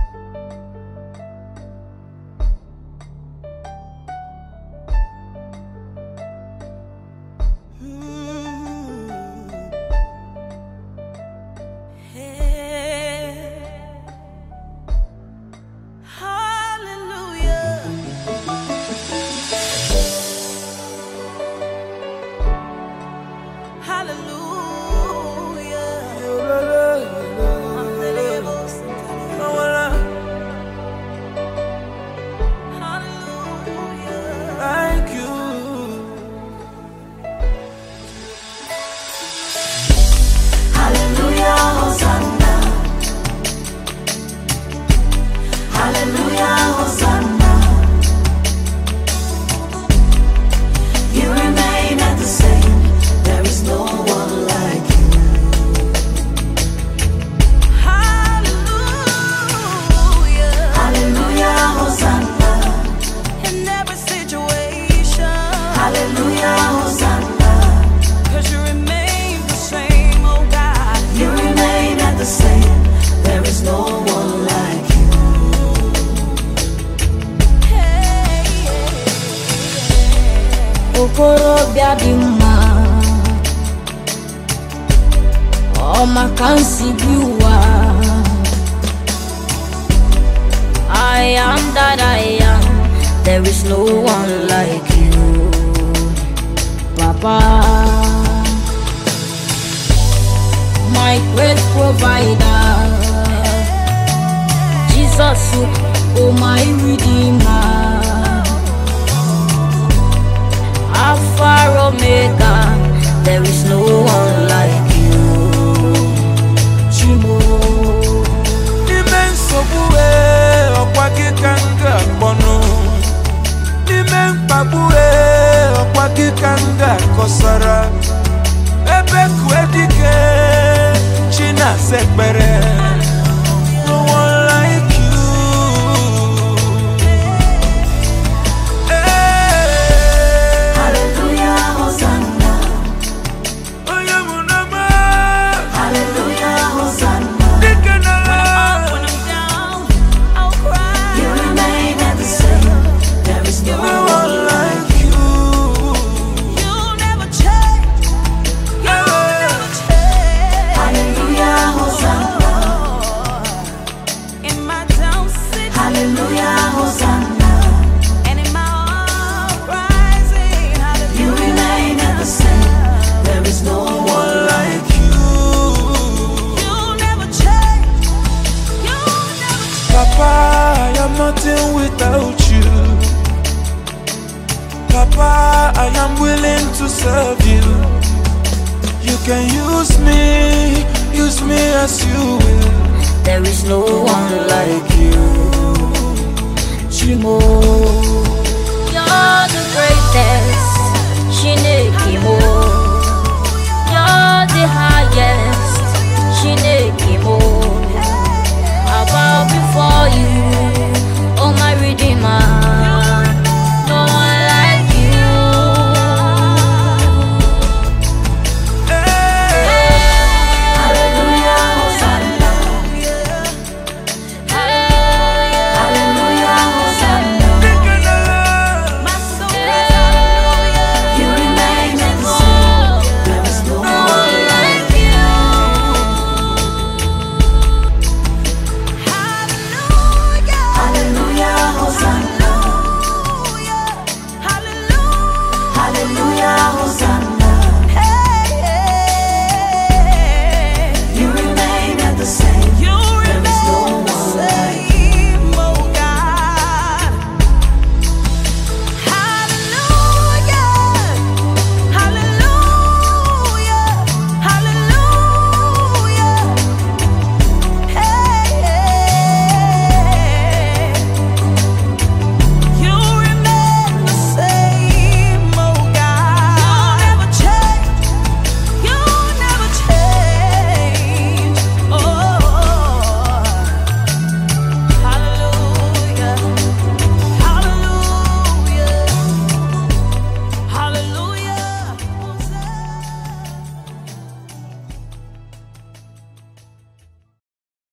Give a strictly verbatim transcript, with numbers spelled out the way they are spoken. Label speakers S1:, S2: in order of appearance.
S1: Okorobia di mma o makansi biwa I am that I am. There is no one like you, Papa, my great provider, Jesus, oh my redeemer, Alpha Omega, there is no one like you. Chimo
S2: Immense bue okwaki kanga bono. Immense bue okwaki kanga kosara. Ebe kwedike china sekbere. No one like you. Nothing without you, Papa. I am willing to serve you. You can use me, use me as you will.
S1: There is no one like you, Chimo.